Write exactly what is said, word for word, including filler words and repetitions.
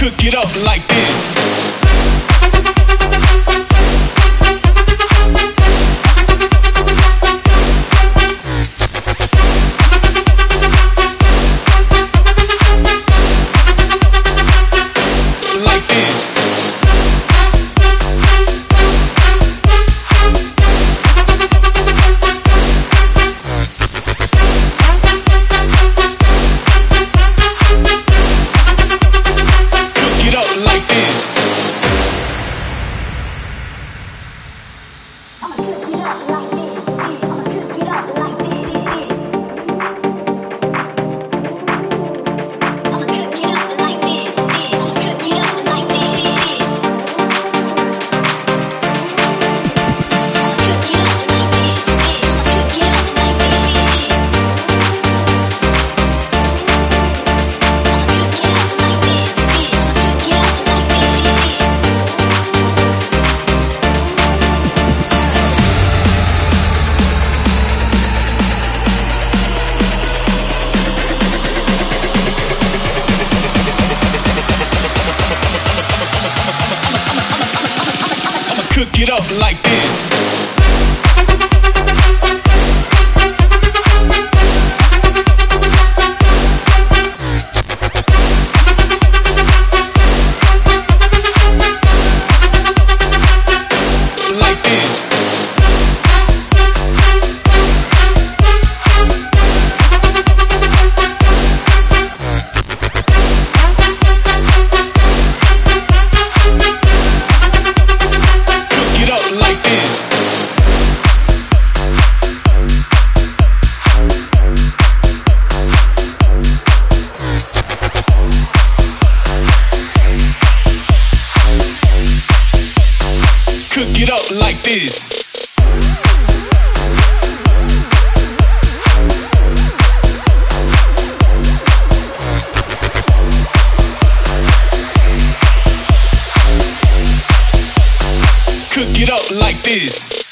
Cook it up like this. Like this. Cook it up like this. Cook it up like this. Like this. Cook it up like this. Cook it up like this. Cook it up like this.